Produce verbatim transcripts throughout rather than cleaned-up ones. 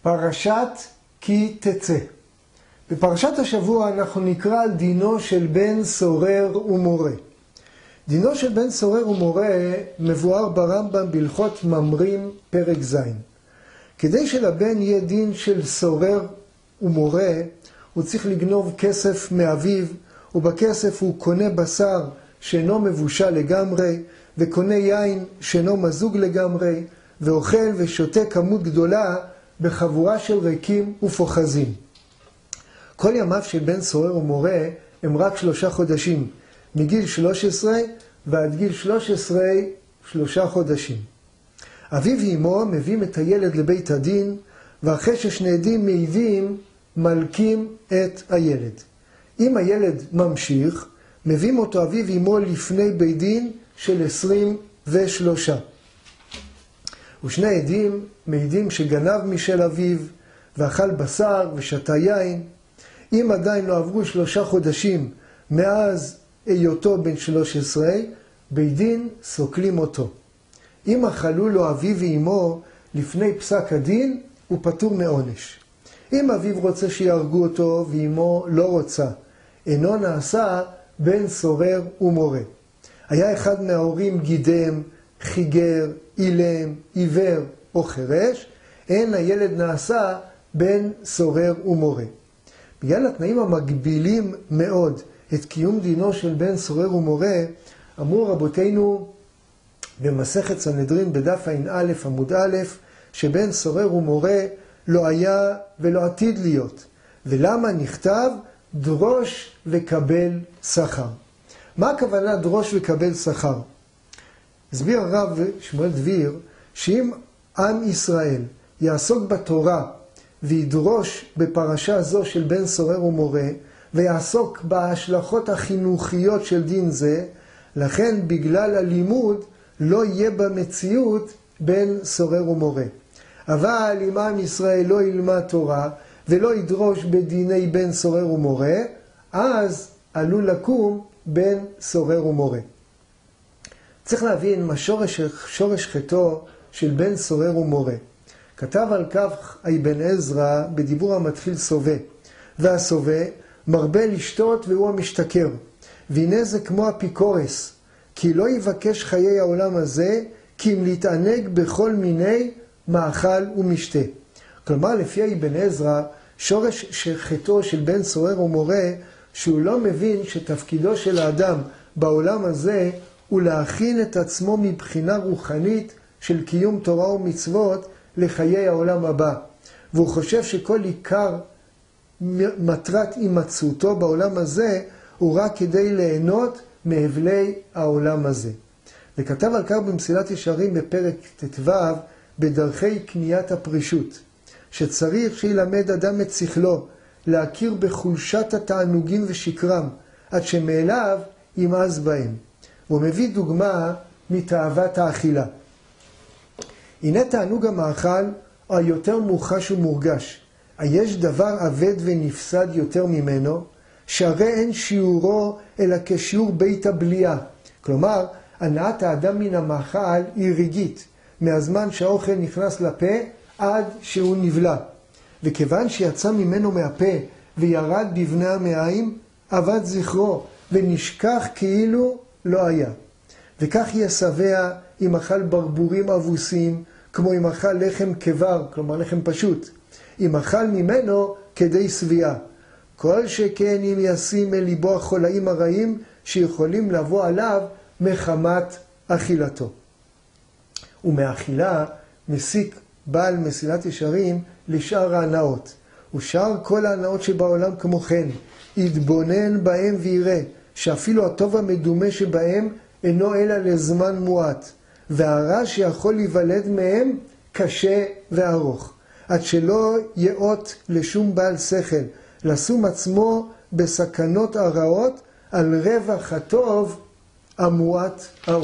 פרשת כי תצא. בפרשת השבוע אנחנו נקרא על דינו של בן סורר ומורה. דינו של בן סורר ומורה מבואר ברמב"ם בהלכות ממרים פרק ז'. כדי שלבן יהיה דין של סורר ומורה, הוא צריך לגנוב כסף מאביו, ובכסף הוא קונה בשר שאינו מבושל לגמרי, וקונה יין שאינו מזוג לגמרי, ואוכל ושותה כמות גדולה בחבורה של ריקים ופוחזים. כל ימיו של בן סורר ומורה הם רק שלושה חודשים, מגיל שלוש עשרה ועד גיל שלוש עשרה שלושה חודשים. אביו ואמו מביאים את הילד לבית הדין, ואחרי ששני עדים מעידים מלקים את הילד. אם הילד ממשיך, מביאים אותו אביו ואמו לפני בית דין של עשרים ושלושה. ושני עדים מעידים שגנב משל אביו ואכל בשר ושתה יין. אם עדיין לא עברו שלושה חודשים מאז היותו בן שלוש עשרה, בית דין סוקלים אותו. אם אכלו לו אביו ואמו לפני פסק הדין, הוא פטור מעונש. אם אביו רוצה שיהרגו אותו ואמו לא רוצה, אינו נעשה בן סורר ומורה. היה אחד מההורים גידם, חיגר, אילם, עיוור או חרש, אין הילד נעשה בן סורר ומורה. בגלל התנאים המגבילים מאוד את קיום דינו של בן סורר ומורה, אמרו רבותינו במסכת סנהדרין בדף ע"א עמוד א', שבן סורר ומורה לא היה ולא עתיד להיות. ולמה נכתב דרוש וקבל שכר? מה הכוונה דרוש וקבל שכר? הסביר הרב שמואל דביר שאם עם ישראל יעסוק בתורה וידרוש בפרשה זו של בן סורר ומורה, ויעסוק בהשלכות החינוכיות של דין זה, לכן בגלל הלימוד לא יהיה במציאות בן סורר ומורה. אבל אם עם ישראל לא ילמד תורה ולא ידרוש בדיני בן סורר ומורה, אז עלול לקום בן סורר ומורה. צריך להבין מה שורש, שורש חטאו של בן סורר ומורה. כתב על כך אבן עזרא בדיבור המתחיל סובה. והסובה מרבה לשתות והוא המשתכר. והנה זה כמו אפיקורס, כי לא יבקש חיי העולם הזה, כי אם להתענג בכל מיני מאכל ומשתה. כלומר, לפי אבן עזרא, שורש חטאו של בן סורר ומורה, שהוא לא מבין שתפקידו של האדם בעולם הזה הוא להכין את עצמו מבחינה רוחנית של קיום תורה ומצוות לחיי העולם הבא. והוא חושב שכל עיקר מטרת הימצאותו בעולם הזה הוא רק כדי ליהנות מהבלי העולם הזה. וכתב על כך במסילת ישרים בפרק ט"ו בדרכי קניית הפרישות, שצריך שילמד אדם את שכלו להכיר בחולשת התענוגים ושקרם, עד שמאליו ימאס בהם. והוא מביא דוגמה מתאוות האכילה. הנה תענוג המאכל היותר מוחש ומורגש. היש דבר עבד ונפסד יותר ממנו, שהרי אין שיעורו אלא כשיעור בית הבליעה. כלומר, הנעת האדם מן המאכל היא רגעית, מהזמן שהאוכל נכנס לפה עד שהוא נבלע. וכיוון שיצא ממנו מהפה וירד בבני המעיים, אבד זכרו ונשכח כאילו לא היה. וכך יהיה שבע אם אכל ברבורים אבוסים, כמו אם אכל לחם כבר, כלומר לחם פשוט. אם אכל ממנו כדי שביעה. כל שכן אם ישים אל ליבו החולאים הרעים שיכולים לבוא עליו מחמת אכילתו. ומאכילה מסיק בעל מסילת ישרים לשאר ההנאות. ושאר כל ההנאות שבעולם כמו כן, יתבונן בהם ויראה שאפילו הטוב המדומה שבהם אינו אלא לזמן מועט, והרע שיכול להיוולד מהם קשה וארוך, עד שלא יאות לשום בעל שכל לשום עצמו בסכנות הרעות על רווח הטוב המועט ההוא.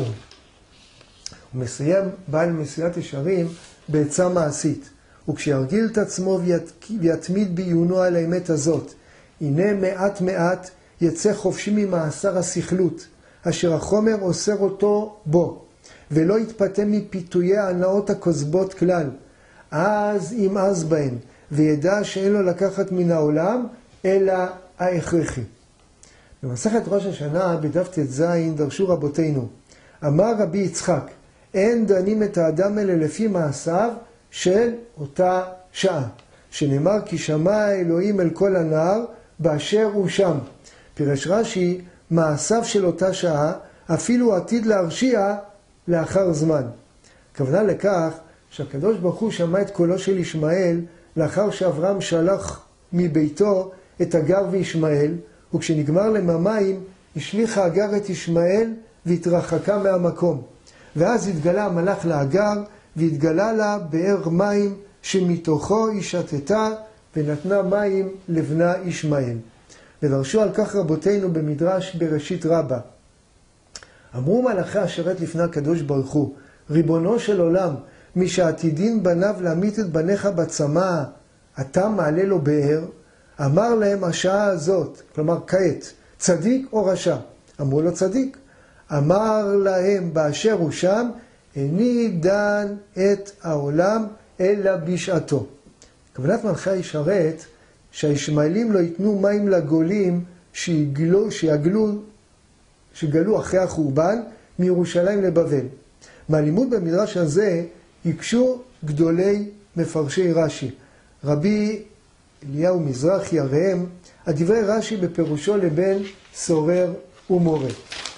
הוא מסיים בעל מסילת ישרים בעצה מעשית, וכשירגיל את עצמו ויתמיד בעיונו על האמת הזאת, הנה מעט מעט יצא חופשי ממאסר השכלות, אשר החומר אוסר אותו בו, ולא יתפתה מפיתויי ההנאות הכוזבות כלל, אז ימאס בהן, וידע שאין לו לקחת מן העולם, אלא ההכרחי. במסכת ראש השנה, בדף ט"ז, דרשו רבותינו, אמר רבי יצחק, אין דנים את האדם אלה לפי מעשיו של אותה שעה. שנאמר כי שמע האלוהים אל כל הנער באשר הוא שם. פירש רש"י, מעשיו של אותה שעה, אפילו עתיד להרשיע לאחר זמן. הכוונה לכך שהקדוש ברוך הוא שמע את קולו של ישמעאל לאחר שאברהם שלח מביתו את הגר וישמעאל, וכשנגמר להם המים השליחה הגר את ישמעאל והתרחקה מהמקום. ואז התגלה המלאך להגר והתגלה לה באר מים שמתוכו היא שתתה ונתנה מים לבנה ישמעאל. ודרשו על כך רבותינו במדרש בראשית רבה. אמרו מלאכי השרת לפני הקדוש ברוך הוא, ריבונו של עולם, מי שעתידין בניו להמית את בניך בצמא, אתה מעלה לו באר? אמר להם השעה הזאת, כלומר כעת, צדיק או רשע? אמרו לו צדיק. אמר להם באשר הוא שם, איני דן את העולם אלא בשעתו. כוונת מלאכי השרת שהישמעאלים לא ייתנו מים לגולים שיגלו, שיגלו, שגלו אחרי החורבן מירושלים לבבל. מהלימוד במדרש הזה יקשו גדולי מפרשי רש"י. רבי אליהו מזרחי הראם, הדברי רש"י בפירושו לבן סורר ומורה.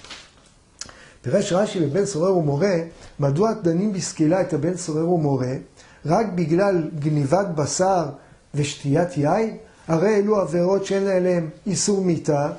פירש רש"י לבן סורר ומורה, מדוע דנים בסקילה את הבן סורר ומורה? רק בגלל גניבת בשר ושתיית יין? הרי אלו עבירות שאין עליהם איסור מיתה.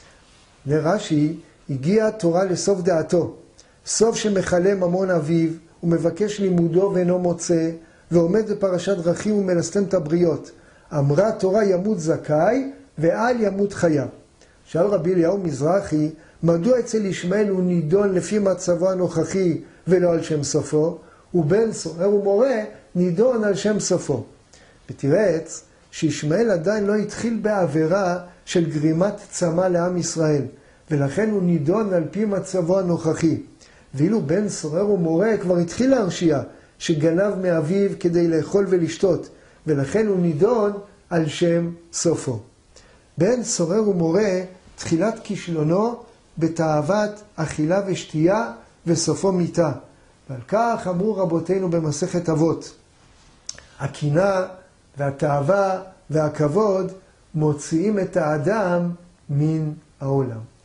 לרש"י הגיעה התורה לסוף דעתו, סוף שמחלה ממון אביו ומבקש לימודו ואינו מוצא, ועומד בפרשת דרכים ומלסטם את הבריות. אמרה תורה ימות זכאי ואל ימות חיה. שאל רבי אליהו מזרחי, מדוע אצל ישמעאל הוא נידון לפי מצבו הנוכחי ולא על שם סופו, ובן סורר ומורה נידון על שם סופו? ותירץ שישמעאל עדיין לא התחיל בעבירה של גרימת צמא לעם ישראל, ולכן הוא נידון על פי מצבו הנוכחי. ואילו בן סורר ומורה כבר התחיל להרשיע, שגנב מאביו כדי לאכול ולשתות, ולכן הוא נידון על שם סופו. בן סורר ומורה, תחילת כישלונו בתאוות אכילה ושתייה וסופו מיתה. ועל כך אמרו רבותינו במסכת אבות, הקנאה והתאווה והכבוד מוציאים את האדם מן העולם.